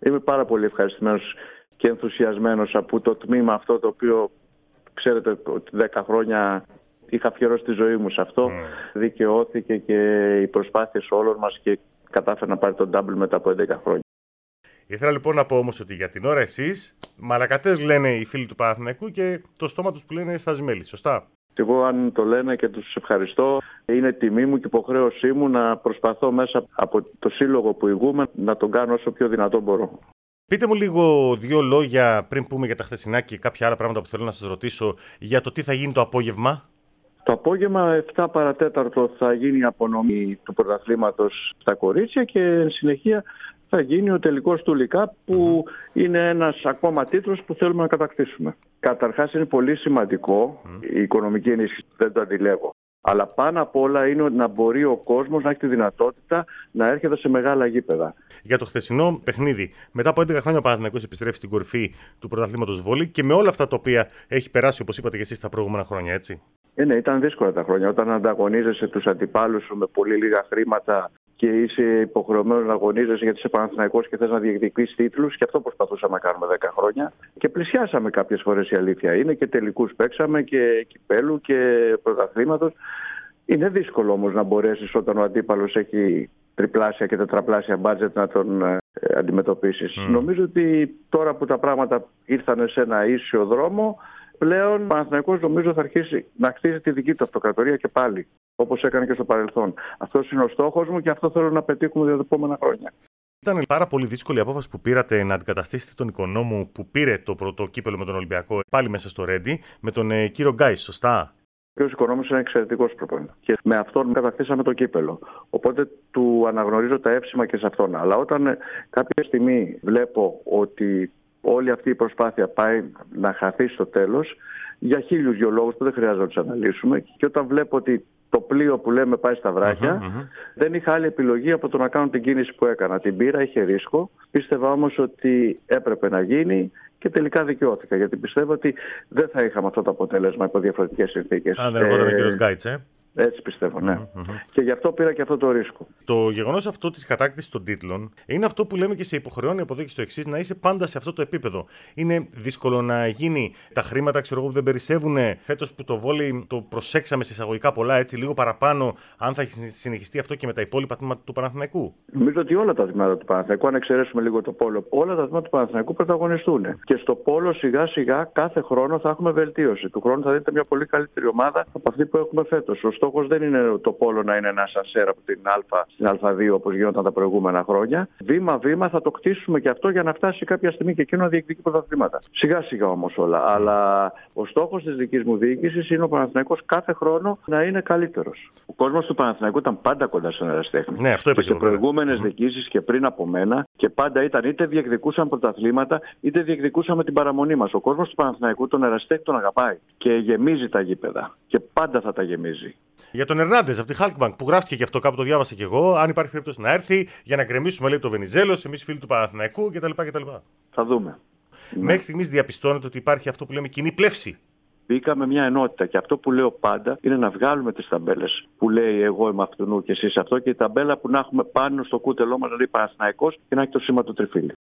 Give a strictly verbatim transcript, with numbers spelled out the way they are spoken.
Είμαι πάρα πολύ ευχαριστημένος και ενθουσιασμένος από το τμήμα αυτό, το οποίο ξέρετε ότι δέκα χρόνια είχα αφιερώσει τη ζωή μου σε αυτό. Mm. Δικαιώθηκε και οι προσπάθειες όλων μας και κατάφερε να πάρει τον double μετά από έντεκα χρόνια. Ήθελα λοιπόν να πω όμως ότι για την ώρα εσείς μαλακατές λένε οι φίλοι του Παναθηναϊκού και το στόμα τους που λένε στασμέλη, σωστά? Εγώ αν το λένε και τους ευχαριστώ, είναι τιμή μου και υποχρέωσή μου να προσπαθώ μέσα από το σύλλογο που ηγούμε να τον κάνω όσο πιο δυνατό μπορώ. Πείτε μου λίγο δύο λόγια πριν πούμε για τα χθεσινά και κάποια άλλα πράγματα που θέλω να σας ρωτήσω για το τι θα γίνει το απόγευμα. Το απόγευμα επτά παρατέταρτο θα γίνει η απονομή του πρωταθλήματος στα κορίτσια και εν συνεχεία θα γίνει ο τελικός του ΛΙΚΑΠ που mm. είναι ένας ακόμα τίτλος που θέλουμε να κατακτήσουμε. Καταρχάς είναι πολύ σημαντικό mm. η οικονομική ενίσχυση, δεν το αντιλέγω. Αλλά πάνω απ' όλα είναι να μπορεί ο κόσμος να έχει τη δυνατότητα να έρχεται σε μεγάλα γήπεδα. Για το χθεσινό παιχνίδι, μετά από έντεκα χρόνια ο Παναθηναϊκός επιστρέφει στην κορυφή του πρωταθλήματος βόλεϊ και με όλα αυτά τα οποία έχει περάσει, όπως είπατε και εσείς, τα προηγούμενα χρόνια, έτσι. Ε, ναι, ήταν δύσκολα τα χρόνια. Όταν ανταγωνίζεσαι τους αντιπάλους σου με πολύ λίγα χρήματα και είσαι υποχρεωμένος να αγωνίζεσαι γιατί είσαι Παναθηναϊκός και θες να διεκδικήσεις τίτλους, και αυτό προσπαθούσαμε να κάνουμε δέκα χρόνια. Και πλησιάσαμε κάποιες φορές, η αλήθεια είναι, και τελικούς παίξαμε και κυπέλου και πρωταθλήματος. Είναι δύσκολο όμως να μπορέσεις όταν ο αντίπαλος έχει τριπλάσια και τετραπλάσια μπάτζετ να τον ε, αντιμετωπίσεις. Mm. Νομίζω ότι τώρα που τα πράγματα ήρθαν σε ένα ίσιο δρόμο, πλέον ο Παναθηναϊκός νομίζω θα αρχίσει να χτίζει τη δική του αυτοκρατορία και πάλι, όπως έκανε και στο παρελθόν. Αυτός είναι ο στόχος μου και αυτό θέλω να πετύχουμε για τα επόμενα χρόνια. Ήταν πάρα πολύ δύσκολη η απόφαση που πήρατε να αντικαταστήσετε τον Οικονόμου που πήρε το πρώτο κύπελο με τον Ολυμπιακό πάλι μέσα στο Ρέντι με τον ε, κύριο Γκάις, σωστά? Ο κ. Οικονόμος είναι εξαιρετικός προπονητής και με αυτόν κατακτήσαμε το κύπελο. Οπότε του αναγνωρίζω τα εύσημα και σε αυτόν. Αλλά όταν ε, κάποια στιγμή βλέπω ότι όλη αυτή η προσπάθεια πάει να χαθεί στο τέλος, για χίλιους δυο λόγους που δεν χρειάζεται να τους αναλύσουμε, και όταν βλέπω ότι το πλοίο που λέμε πάει στα βράχια, uh-huh, uh-huh. δεν είχα άλλη επιλογή από το να κάνω την κίνηση που έκανα. Την πήρα, είχε ρίσκο. Πίστευα όμως ότι έπρεπε να γίνει και τελικά δικαιώθηκα. Γιατί πιστεύω ότι δεν θα είχαμε αυτό το αποτέλεσμα υπό διαφορετικές συνθήκες. Αν δεν ερχόταν ο κύριος Γκάιτς, ε. Έτσι πιστεύω, ναι. Mm-hmm. Και γι' αυτό πήρα και αυτό το ρίσκο. Το γεγονός αυτό της κατάκτησης των τίτλων είναι αυτό που λέμε και σε υποχρεώνει από εδώ και στο εξής, να είσαι πάντα σε αυτό το επίπεδο. Είναι δύσκολο να γίνει τα χρήματα, ξέρω εγώ, που δεν περισσεύουν. Φέτος που το βόλεϊ το προσέξαμε σε εισαγωγικά πολλά, έτσι λίγο παραπάνω, αν θα συνεχιστεί αυτό και με τα υπόλοιπα τμήματα του Παναθηναϊκού. Νομίζω ότι όλα τα τμήματα του Παναθηναϊκού, αν εξαιρέσουμε λίγο το πόλο, όλα τα τμήματα του Παναθηναϊκού πρωταγωνιστούν. Και στο πόλο σιγά σιγά κάθε χρόνο θα έχουμε βελτίωση. Του χρόνου θα δείτε μια πολύ καλύτερη ομάδα από αυτή που έχουμε φέτος. Ο στόχος δεν είναι το πόλο να είναι ένα σανσέρ από την Α στην Α2 όπως γινόταν τα προηγούμενα χρόνια. Βήμα-βήμα θα το κτίσουμε και αυτό για να φτάσει κάποια στιγμή και εκείνο να διεκδικεί πρωταθλήματα. Σιγά σιγά όμως όλα. Αλλά ο στόχος της δικής μου διοίκησης είναι ο Παναθηναϊκός κάθε χρόνο να είναι καλύτερος. Ο κόσμος του Παναθηναϊκού ήταν πάντα κοντά στον ερασιτέχνη. Ναι, αυτό είπα και σε προηγούμενες διοικήσεις και πριν από μένα, και πάντα ήταν είτε διεκδικούσαν πρωταθλήματα είτε διεκδικούσαμε την παραμονή μας. Ο κόσμος του Παναθηναϊκού τον ερασιτέχνη τον αγαπάει και γεμίζει τα γήπεδα. Και πάντα θα τα γεμίζει. Για τον Ερνάντες από τη Halkbank που γράφτηκε και αυτό, κάπου το διάβασα και εγώ. Αν υπάρχει περίπτωση να έρθει για να γκρεμίσουμε, λέει, το Βενιζέλος, εμείς φίλοι του Παναθηναϊκού κτλ. κτλ. Θα δούμε. Μέχρι στιγμής διαπιστώνεται ότι υπάρχει αυτό που λέμε κοινή πλεύση. Μπήκαμε μια ενότητα και αυτό που λέω πάντα είναι να βγάλουμε τις ταμπέλες που λέει εγώ είμαι αυτού και εσείς αυτό, και η ταμπέλα που να έχουμε πάνω στο κούτελό μας, δηλαδή Παναθηναϊκός, και να έχει το σήμα του τριφύλι.